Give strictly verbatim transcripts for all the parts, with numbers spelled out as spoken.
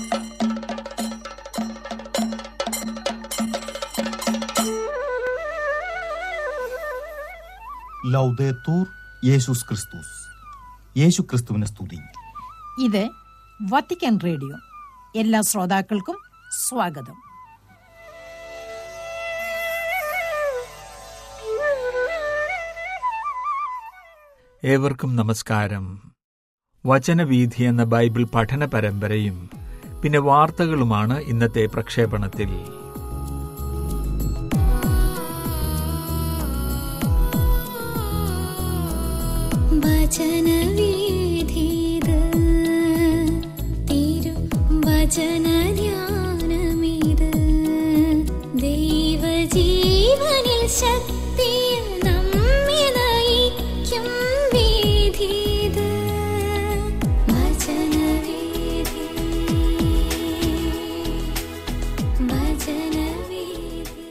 ലൗദേത്തൂർ യേശുസ് ക്രിസ്തുസ്. യേശു ക്രിസ്തുവിനെ സ്തുതി. ഇത് വത്തിക്കാൻ റേഡിയോ. എല്ലാ ശ്രോതാക്കൾക്കും സ്വാഗതം. ഏവർക്കും നമസ്കാരം. വചനവീഥി എന്ന ബൈബിൾ പഠന പരമ്പരയും പിന്നെ വാർത്തകളുമാണ് ഇന്നത്തെ പ്രക്ഷേപണത്തിൽ. വചനവീഥിത് തിരു വചനധ്യാനമിത് ദൈവജീവനിൽ ശക്തിയിൽ നമ്മെ നയിക്കും വീഥിത് വചനവീഥി വചനവീഥി.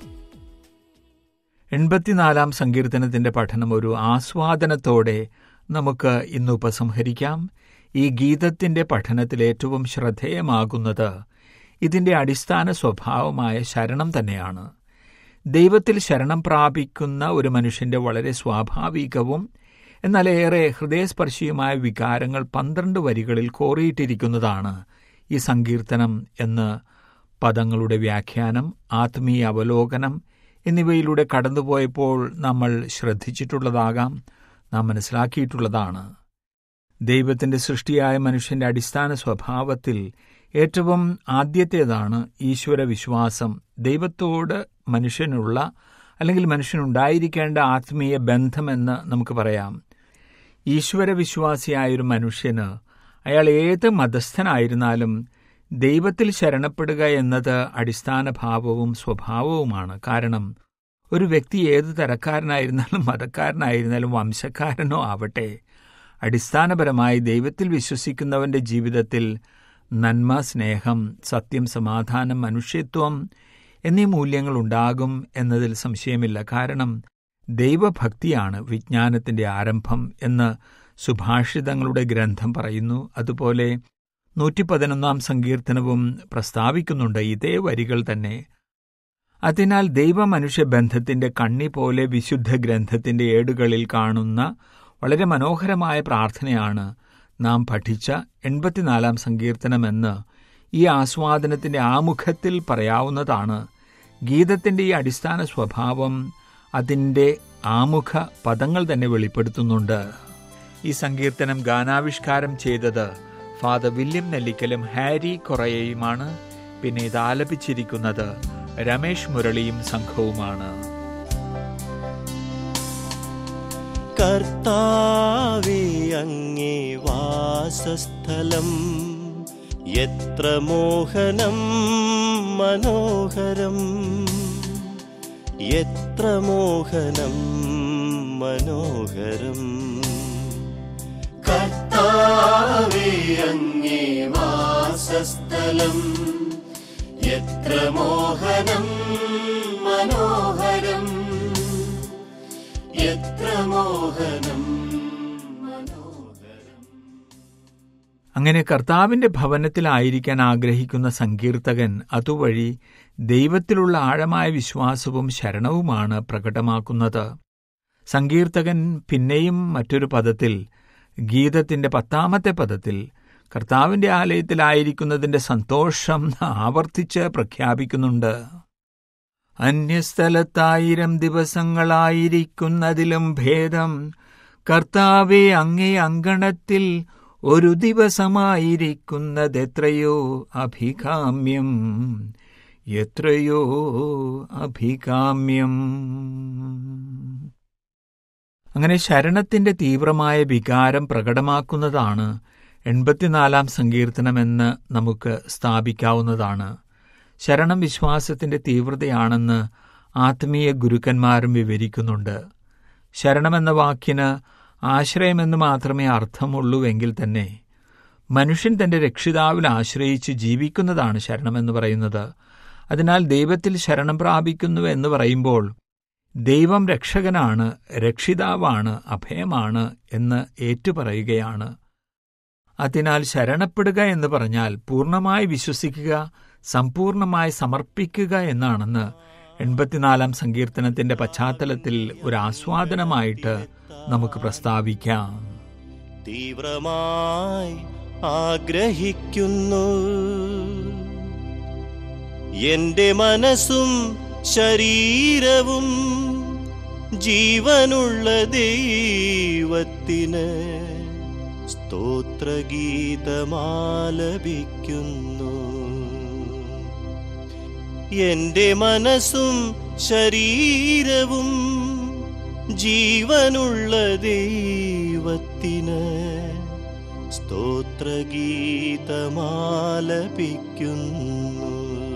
എൺപത്തിനാലാം സങ്കീർത്തനത്തിന്റെ പഠനം ഒരു ആസ്വാദനത്തോടെ നമുക്ക് ഇന്ന് ഉപസംഹരിക്കാം. ഈ ഗീതത്തിന്റെ പഠനത്തിൽ ഏറ്റവും ശ്രദ്ധേയമാകുന്നത് ഇതിന്റെ അടിസ്ഥാന സ്വഭാവമായ ശരണം തന്നെയാണ്. ദൈവത്തിൽ ശരണം പ്രാപിക്കുന്ന ഒരു മനുഷ്യന്റെ വളരെ സ്വാഭാവികവും എന്നാൽ ഏറെ ഹൃദയസ്പർശിയുമായ വികാരങ്ങൾ പന്ത്രണ്ട് വരികളിൽ കോറിയിട്ടിരിക്കുന്നതാണ് ഈ സങ്കീർത്തനം എന്ന് പദങ്ങളുടെ വ്യാഖ്യാനം, ആത്മീയ അവലോകനം എന്നിവയിലൂടെ കടന്നുപോയപ്പോൾ നമ്മൾ ശ്രദ്ധിച്ചിട്ടുള്ളതാകാം, നാം മനസ്സിലാക്കിയിട്ടുള്ളതാണ്. ദൈവത്തിന്റെ സൃഷ്ടിയായ മനുഷ്യന്റെ അടിസ്ഥാന സ്വഭാവത്തിൽ ഏറ്റവും ആദ്യത്തേതാണ് ഈശ്വര വിശ്വാസം. ദൈവത്തോട് മനുഷ്യനുള്ള അല്ലെങ്കിൽ മനുഷ്യനുണ്ടായിരിക്കേണ്ട ആത്മീയ ബന്ധമെന്ന് നമുക്ക് പറയാം. ഈശ്വര വിശ്വാസിയായൊരു മനുഷ്യന് അയാൾ ഏത് മതസ്ഥനായിരുന്നാലും ദൈവത്തിൽ ശരണപ്പെടുക എന്നത് അടിസ്ഥാന ഭാവവും സ്വഭാവവുമാണ്. കാരണം ഒരു വ്യക്തി ഏത് തരക്കാരനായിരുന്നാലും മതക്കാരനായിരുന്നാലും വംശക്കാരനോ ആവട്ടെ, അടിസ്ഥാനപരമായി ദൈവത്തിൽ വിശ്വസിക്കുന്നവന്റെ ജീവിതത്തിൽ നന്മ, സ്നേഹം, സത്യം, സമാധാനം, മനുഷ്യത്വം എന്നീ മൂല്യങ്ങൾ ഉണ്ടാകും എന്നതിൽ സംശയമില്ല. കാരണം ദൈവഭക്തിയാണ് വിജ്ഞാനത്തിന്റെ ആരംഭം എന്ന് സുഭാഷിതങ്ങളുടെ ഗ്രന്ഥം പറയുന്നു. അതുപോലെ നൂറ്റി പതിനൊന്നാം സങ്കീർത്തനവും പ്രസ്താവിക്കുന്നുണ്ട് ഇതേ വരികൾ തന്നെ. അതിനാൽ ദൈവമനുഷ്യ ബന്ധത്തിന്റെ കണ്ണി പോലെ വിശുദ്ധ ഗ്രന്ഥത്തിന്റെ ഏടുകളിൽ കാണുന്ന വളരെ മനോഹരമായ പ്രാർത്ഥനയാണ് നാം പഠിച്ച എൺപത്തിനാലാം സങ്കീർത്തനമെന്ന് ഈ ആസ്വാദനത്തിന്റെ ആമുഖത്തിൽ പറയാവുന്നതാണ്. ഗീതത്തിന്റെ ഈ അടിസ്ഥാന സ്വഭാവം അതിന്റെ ആമുഖ പദങ്ങൾ തന്നെ വെളിപ്പെടുത്തുന്നുണ്ട്. ഈ സങ്കീർത്തനം ഗാനാവിഷ്കാരം ചെയ്തത് ഫാദർ വില്യം നെല്ലിക്കലും ഹാരി കൊറയയുമാണ്. പിന്നെ ഇത് ആലപിച്ചിരിക്കുന്നത് രമേശ് മുരളിയും സംഘവുമാണ്. കർത്താവേ, അങ്ങേ വാസസ്ഥലം എത്ര മോഹനം മനോഹരം, എത്ര മോഹനം മനോഹരം. കർത്താവേ, അങ്ങേ വാസസ്ഥലം എത്ര മോഹനം മനോഹരം, എത്ര മോഹനം മനോഹരം. അങ്ങനെ കർത്താവിന്റെ ഭവനത്തിലായിരിക്കാൻ ആഗ്രഹിക്കുന്ന സങ്കീർത്തകൻ അതുവഴി ദൈവത്തിലുള്ള ആഴമായ വിശ്വാസവും ശരണവുമാണ് പ്രകടമാക്കുന്നത്. സങ്കീർത്തകൻ പിന്നെയും മറ്റൊരു പദത്തിൽ, ഗീതത്തിന്റെ പത്താമത്തെ പദത്തിൽ, കർത്താവിന്റെ ആലയത്തിലായിരിക്കുന്നതിന്റെ സന്തോഷം ആവർത്തിച്ച് പ്രഖ്യാപിക്കുന്നുണ്ട്. അന്യസ്ഥലത്തായിരം ദിവസങ്ങളായിരിക്കുന്നതിലും ഭേദം കർത്താവേ, അങ്ങേ അങ്കണത്തിൽ ഒരു ദിവസമായിരിക്കുന്നതെത്രയോ അഭികാമ്യം, എത്രയോ അഭികാമ്യം. അങ്ങനെ ശരണത്തിന്റെ തീവ്രമായ വികാരം പ്രകടമാക്കുന്നതാണ് എൺപത്തിനാലാം സങ്കീർത്തനമെന്ന് നമുക്ക് സ്ഥാപിക്കാവുന്നതാണ്. ശരണം വിശ്വാസത്തിന്റെ തീവ്രതയാണെന്ന് ആത്മീയ ഗുരുക്കന്മാരും വിവരിക്കുന്നുണ്ട്. ശരണമെന്ന വാക്കിന് ആശ്രയമെന്ന് മാത്രമേ അർത്ഥമുള്ളൂവെങ്കിൽ തന്നെ മനുഷ്യൻ തന്റെ രക്ഷിതാവിൽ ആശ്രയിച്ച് ജീവിക്കുന്നതാണ് ശരണമെന്ന് പറയുന്നത്. അതിനാൽ ദൈവത്തിൽ ശരണം പ്രാപിക്കുന്നു എന്ന് പറയുമ്പോൾ ദൈവം രക്ഷകനാണ്, രക്ഷിതാവാണ്, അഭയമാണ് എന്ന് ഏറ്റുപറയുകയാണ്. അതിനാൽ ശരണപ്പെടുക എന്ന് പറഞ്ഞാൽ പൂർണ്ണമായി വിശ്വസിക്കുക, സമ്പൂർണമായി സമർപ്പിക്കുക എന്നാണെന്ന് എൺപത്തിനാലാം സങ്കീർത്തനത്തിന്റെ പശ്ചാത്തലത്തിൽ ഒരു ആസ്വാദനമായിട്ട് നമുക്ക് പ്രസ്താവിക്കാം. തീവ്രമായി ആഗ്രഹിക്കുന്നു എന്റെ മനസ്സും ശരീരവും ജീവനുള്ള ദൈവത്തിന് സ്തോത്രഗീതമാലപിക്കുന്നു. എന്റെ മനസ്സും ശരീരവും ജീവനുള്ള ദൈവത്തിന് സ്തോത്രഗീതമാലപിക്കുന്നു.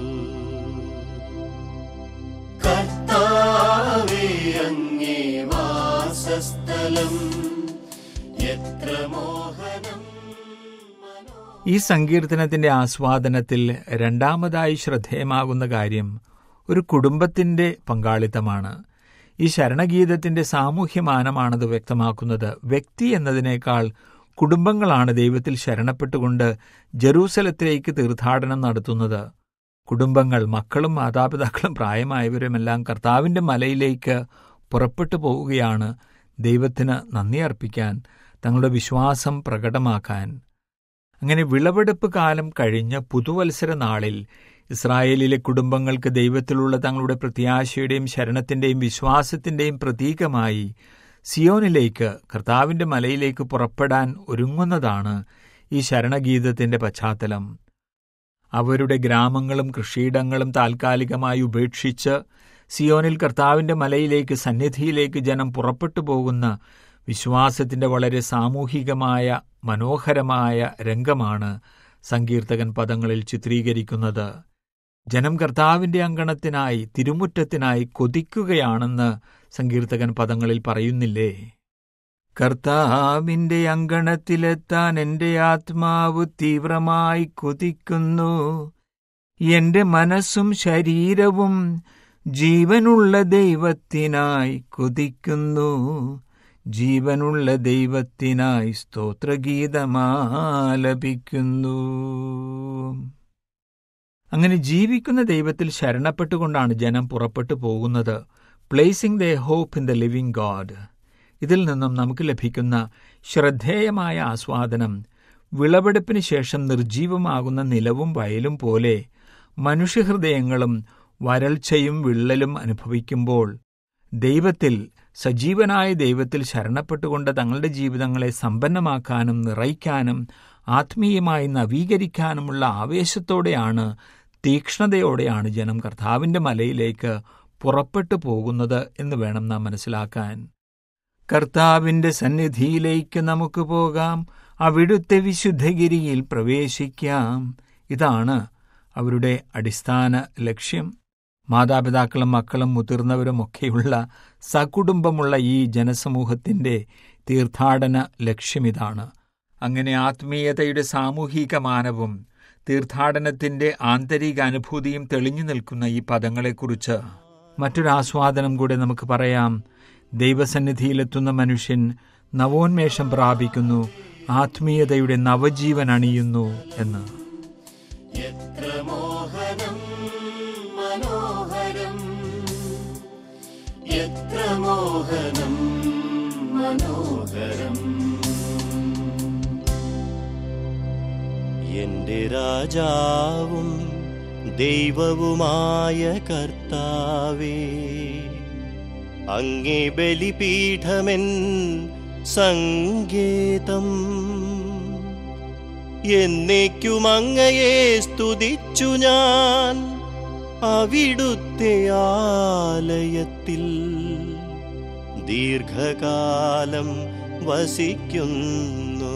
കർത്താവേ, അങ്ങേ വാസസ്ഥലം എത്ര മോഹനം. ഈ സങ്കീർത്തനത്തിന്റെ ആസ്വാദനത്തിൽ രണ്ടാമതായി ശ്രദ്ധേയമാകുന്ന കാര്യം ഒരു കുടുംബത്തിന്റെ പങ്കാളിത്തമാണ്. ഈ ശരണഗീതത്തിന്റെ സാമൂഹ്യമാനമാണത് വ്യക്തമാക്കുന്നത്. വ്യക്തി എന്നതിനേക്കാൾ കുടുംബങ്ങളാണ് ദൈവത്തിൽ ശരണപ്പെട്ടുകൊണ്ട് ജെറൂസലത്തിലേക്ക് തീർത്ഥാടനം നടത്തുന്നത്. കുടുംബങ്ങൾ, മക്കളും മാതാപിതാക്കളും പ്രായമായവരുമെല്ലാം കർത്താവിന്റെ മലയിലേക്ക് പുറപ്പെട്ടു പോവുകയാണ് ദൈവത്തിന് നന്ദി അർപ്പിക്കാൻ, തങ്ങളുടെ വിശ്വാസം പ്രകടമാക്കാൻ. അങ്ങനെ വിളവെടുപ്പ് കാലം കഴിഞ്ഞ് പുതുവത്സര നാളിൽ ഇസ്രായേലിലെ കുടുംബങ്ങൾക്ക് ദൈവത്തിലുള്ള തങ്ങളുടെ പ്രത്യാശയുടെയും ശരണത്തിന്റെയും വിശ്വാസത്തിന്റെയും പ്രതീകമായി സിയോനിലേക്ക്, കർത്താവിന്റെ മലയിലേക്ക് പുറപ്പെടാൻ ഒരുങ്ങുന്നതാണ് ഈ ശരണഗീതത്തിന്റെ പശ്ചാത്തലം. അവരുടെ ഗ്രാമങ്ങളും കൃഷിയിടങ്ങളും താൽക്കാലികമായി ഉപേക്ഷിച്ച് സിയോനിൽ കർത്താവിന്റെ മലയിലേക്ക്, സന്നിധിയിലേക്ക് ജനം പുറപ്പെട്ടു പോകുന്ന വിശ്വാസത്തിന്റെ വളരെ സാമൂഹികമായ മനോഹരമായ രംഗമാണ് സങ്കീർത്തകൻ പദങ്ങളിൽ ചിത്രീകരിക്കുന്നത്. ജനം കർത്താവിന്റെ അങ്കണത്തിനായി, തിരുമുറ്റത്തിനായി കൊതിക്കുകയാണെന്ന് സങ്കീർത്തകൻ പദങ്ങളിൽ പറയുന്നില്ലേ? കർത്താവിന്റെ അങ്കണത്തിലെത്താൻ എന്റെ ആത്മാവ് തീവ്രമായി കൊതിക്കുന്നു. എന്റെ മനസ്സും ശരീരവും ജീവനുള്ള ദൈവത്തിനായി കൊതിക്കുന്നു. ജീവനുള്ള ദൈവത്തിനായി സ്തോത്രഗീതമാലപിക്കുന്നു. അങ്ങനെ ജീവിക്കുന്ന ദൈവത്തിൽ ശരണപ്പെട്ടുകൊണ്ടാണ് ജനം പുറപ്പെട്ടു പോകുന്നത്. Placing the hope in the living God. ഇതിൽ നിന്നും നമുക്ക് ലഭിക്കുന്ന ശ്രദ്ധേയമായ ആസ്വാദനം, വിളവെടുപ്പിന് ശേഷം നിർജീവമാകുന്ന നിലവും വയലും പോലെ മനുഷ്യഹൃദയങ്ങളും വരൾച്ചയും വിള്ളലും അനുഭവിക്കുമ്പോൾ ദൈവത്തിൽ, സജീവനായ ദൈവത്തിൽ ശരണപ്പെട്ടുകൊണ്ട് തങ്ങളുടെ ജീവിതങ്ങളെ സമ്പന്നമാക്കാനും നിറയ്ക്കാനും ആത്മീയമായി നവീകരിക്കാനുമുള്ള ആവേശത്തോടെയാണ്, തീക്ഷ്ണതയോടെയാണ് ജനം കർത്താവിന്റെ മലയിലേക്ക് പുറപ്പെട്ടു പോകുന്നത് എന്ന് വേണം നാം മനസ്സിലാക്കാൻ. കർത്താവിന്റെ സന്നിധിയിലേക്ക് നമുക്ക് പോകാം, അവിടുത്തെ വിശുദ്ധഗിരിയിൽ പ്രവേശിക്കാം. ഇതാണ് അവരുടെ അടിസ്ഥാന ലക്ഷ്യം. മാതാപിതാക്കളും മക്കളും മുതിർന്നവരും ഒക്കെയുള്ള സകുടുംബമുള്ള ഈ ജനസമൂഹത്തിന്റെ തീർത്ഥാടന ലക്ഷ്യമിതാണ്. അങ്ങനെ ആത്മീയതയുടെ സാമൂഹിക മാനവും തീർത്ഥാടനത്തിന്റെ ആന്തരിക അനുഭൂതിയും തെളിഞ്ഞു നിൽക്കുന്ന ഈ പദങ്ങളെക്കുറിച്ച് മറ്റൊരാസ്വാദനം കൂടെ നമുക്ക് പറയാം. ദൈവസന്നിധിയിലെത്തുന്ന മനുഷ്യൻ നവോന്മേഷം പ്രാപിക്കുന്നു, ആത്മീയതയുടെ നവജീവൻ അണിയുന്നു എന്ന്. എത്ര മോഹനം മനോഹരം, എത്ര മോഹനം മനോഹരം. എന്റെ രാജാവും ദൈവവുമായ കർത്താവേ, അങ്ങേ ബലിപീഠമെൻ സങ്കേതം. എന്നേക്കും അങ്ങയെ സ്തുതിച്ചു ഞാൻ അവിടുത്തെ ആലയത്തിൽ ദീർഘകാലം വസിക്കുന്നു.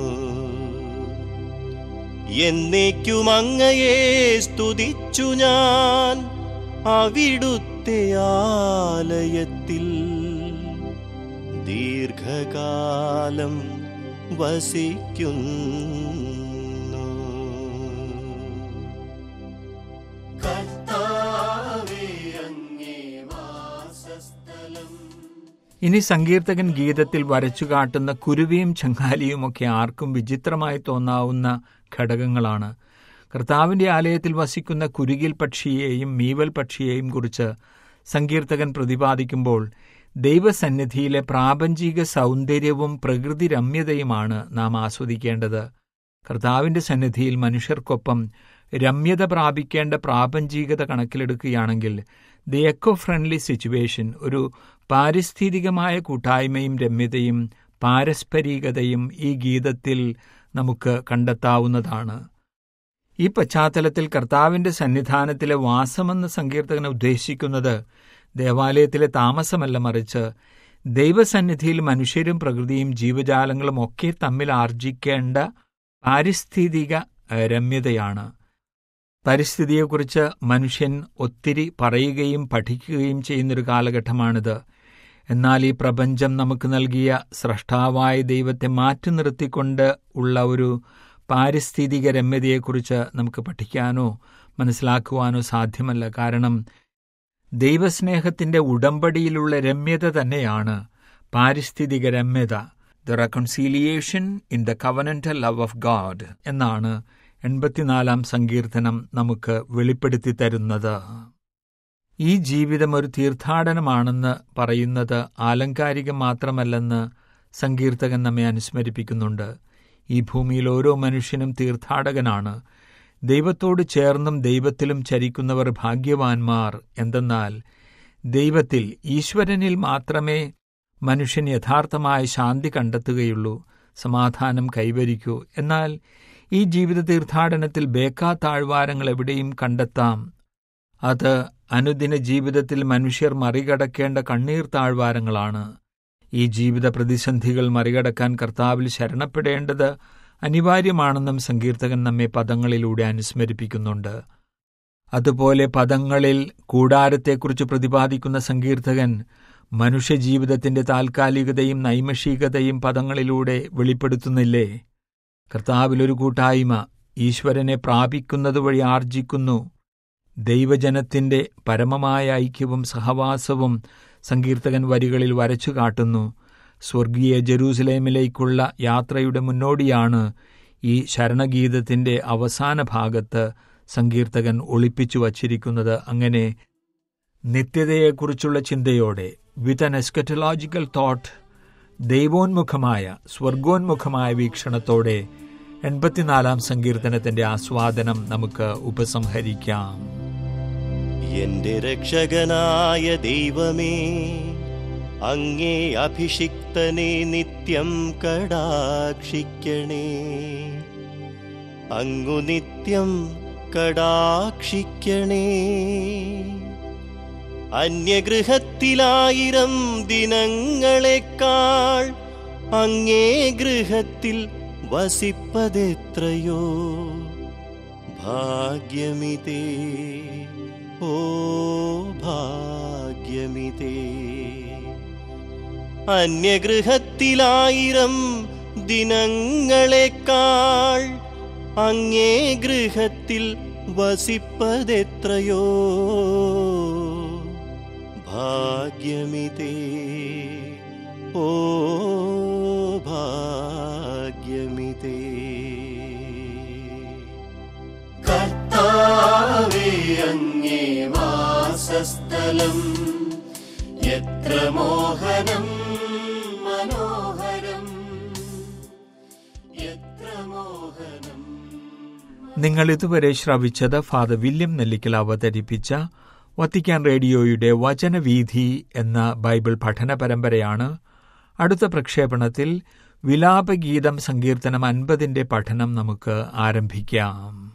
എന്നേക്കും അങ്ങയെ സ്തുതിച്ചു ഞാൻ അവിടുത്തെ ആലയത്തിൽ ദീർഘകാലം വസിക്കുന്നു. കർത്താവേ, അങ്ങേ വാസസ്ഥലം ഇനി സങ്കീർത്തകൻ ഗീതത്തിൽ വരച്ചു കാട്ടുന്ന കുരുവിയും ചങ്ങാലിയുമൊക്കെ ആർക്കും വിചിത്രമായി തോന്നാവുന്ന ഘടകങ്ങളാണ്. കർത്താവിൻ്റെ ആലയത്തിൽ വസിക്കുന്ന കുരുകിൽ പക്ഷിയെയും മീവൽ പക്ഷിയെയും കുറിച്ച് സങ്കീർത്തകൻ പ്രതിപാദിക്കുമ്പോൾ ദൈവസന്നിധിയിലെ പ്രാപഞ്ചിക സൗന്ദര്യവും പ്രകൃതി രമ്യതയുമാണ് നാം ആസ്വദിക്കേണ്ടത്. കർത്താവിൻ്റെ സന്നിധിയിൽ മനുഷ്യർക്കൊപ്പം രമ്യത പ്രാപിക്കേണ്ട പ്രാപഞ്ചികത കണക്കിലെടുക്കുകയാണെങ്കിൽ ദി എക്കോ ഫ്രണ്ട്ലി സിറ്റുവേഷൻ, ഒരു പാരിസ്ഥിതികമായ കൂട്ടായ്മയും രമ്യതയും പാരസ്പരികതയും ഈ ഗീതത്തിൽ നമുക്ക് കണ്ടെത്താവുന്നതാണ്. ഈ പശ്ചാത്തലത്തിൽ കർത്താവിൻ്റെ സന്നിധാനത്തിലെ വാസമെന്ന് സങ്കീർത്തകൻ ഉദ്ദേശിക്കുന്നത് ദേവാലയത്തിലെ താമസമല്ല, മറിച്ച് ദൈവസന്നിധിയിൽ മനുഷ്യരും പ്രകൃതിയും ജീവജാലങ്ങളും ഒക്കെ തമ്മിൽ ആർജിക്കേണ്ട പാരിസ്ഥിതിക രമ്യതയാണ്. പരിസ്ഥിതിയെക്കുറിച്ച് മനുഷ്യൻ ഒത്തിരി പറയുകയും പഠിക്കുകയും ചെയ്യുന്നൊരു കാലഘട്ടമാണിത്. എന്നാൽ ഈ പ്രപഞ്ചം നമുക്ക് നൽകിയ സ്രഷ്ടാവായ ദൈവത്തെ മാറ്റി നിർത്തിക്കൊണ്ട് ഉള്ള ഒരു പാരിസ്ഥിതിക രമ്യതയെക്കുറിച്ച് നമുക്ക് പഠിക്കാനോ മനസ്സിലാക്കുവാനോ സാധ്യമല്ല. കാരണം ദൈവസ്നേഹത്തിൻ്റെ ഉടമ്പടിയിലുള്ള രമ്യത തന്നെയാണ് പാരിസ്ഥിതിക രമ്യത. The reconciliation in the covenantal love of God എന്നാണ് എൺപത്തിനാലാം സങ്കീർത്തനം നമുക്ക് വെളിപ്പെടുത്തി തരുന്നത്. ഈ ജീവിതം ഒരു തീർത്ഥാടനമാണെന്ന് പറയുന്നത് ആലങ്കാരികം മാത്രമല്ലെന്ന് സങ്കീർത്തകൻ നമ്മെ അനുസ്മരിപ്പിക്കുന്നുണ്ട്. ഈ ഭൂമിയിൽ ഓരോ മനുഷ്യനും തീർത്ഥാടകനാണ്. ദൈവത്തോട് ചേർന്നും ദൈവത്തിലും ചരിക്കുന്നവർ ഭാഗ്യവാന്മാർ. എന്തെന്നാൽ ദൈവത്തിൽ, ഈശ്വരനിൽ മാത്രമേ മനുഷ്യൻ യഥാർത്ഥമായ ശാന്തി കണ്ടെത്തുകയുള്ളൂ, സമാധാനം കൈവരിക്കൂ. എന്നാൽ ഈ ജീവിത തീർത്ഥാടനത്തിൽ ബേക്കാ താഴ്വാരങ്ങൾ എവിടെയും കണ്ടെത്താം. അത് അനുദിന ജീവിതത്തിൽ മനുഷ്യർ മറികടക്കേണ്ട കണ്ണീർ താഴ്വാരങ്ങളാണ്. ഈ ജീവിത പ്രതിസന്ധികൾ മറികടക്കാൻ കർത്താവിൽ ശരണപ്പെടേണ്ടത് അനിവാര്യമാണെന്നും സങ്കീർത്തകൻ നമ്മെ പദങ്ങളിലൂടെ അനുസ്മരിപ്പിക്കുന്നുണ്ട്. അതുപോലെ പദങ്ങളിൽ കൂടാരത്തെക്കുറിച്ച് പ്രതിപാദിക്കുന്ന സങ്കീർത്തകൻ മനുഷ്യജീവിതത്തിന്റെ താൽക്കാലികതയും നൈമഷികതയും പദങ്ങളിലൂടെ വെളിപ്പെടുത്തുന്നില്ലേ? കർത്താവിലൊരു കൂട്ടായ്മ ഈശ്വരനെ പ്രാപിക്കുന്നതുവഴി ആർജിക്കുന്നു. ദൈവജനത്തിന്റെ പരമമായ ഐക്യവും സഹവാസവും സങ്കീർത്തകൻ വരികളിൽ വരച്ചു കാട്ടുന്നു. സ്വർഗീയ ജെറൂസലേമിലേക്കുള്ള യാത്രയുടെ മുന്നോടിയാണ് ഈ ശരണഗീതത്തിന്റെ അവസാന ഭാഗത്ത് സങ്കീർത്തകൻ ഒളിപ്പിച്ചു വച്ചിരിക്കുന്നത്. അങ്ങനെ നിത്യതയെക്കുറിച്ചുള്ള ചിന്തയോടെ, വിത്ത് ആൻ എസ്കറ്റോളജിക്കൽ തോട്ട്, ദൈവോന്മുഖമായ സ്വർഗോന്മുഖമായ വീക്ഷണത്തോടെ എൺപത്തിനാലാം സങ്കീർത്തനത്തിന്റെ ആസ്വാദനം നമുക്ക് ഉപസംഹരിക്കാം. എന്റെ രക്ഷകനായ ദൈവമേ, അങ്ങേ അഭിഷിക്തനെ നിത്യം കടാക്ഷിക്കണേ. അങ്ങു നിത്യം കടാക്ഷിക്കണേ. അന്യഗൃഹത്തിലായിരം ദിനങ്ങളെക്കാൾ അങ്ങേ ഗൃഹത്തിൽ വസിപ്പതെത്രയോ ഭാഗ്യമിതേ, ഓ ഭാഗ്യമിതേ. അന്യഗൃഹത്തിലായിരം ദിനങ്ങളെക്കാൾ അങ്ങേ ഗൃഹത്തിൽ വസിപ്പതെത്രയോ ഭാഗ്യമിതേ, ഓ ഭാഗ്യമിതേ. കർത്താവേ, അങ്ങേ വാസസ്ഥലം എത്ര മോഹനം മനോഹരം, എത്ര മോഹനം. നിങ്ങൾ ഇതുവരെ ശ്രവിച്ചത് ഫാദർ വില്യം നെല്ലിക്കൽ അവതരിപ്പിച്ച വത്തിക്കാൻ റേഡിയോയുടെ വചനവീഥി എന്ന ബൈബിൾ പഠന പരമ്പരയാണ്. അടുത്ത പ്രക്ഷേപണത്തിൽ വിലാപഗീതം സങ്കീർത്തനം അൻപതിന്റെ പഠനം നമുക്ക് ആരംഭിക്കാം.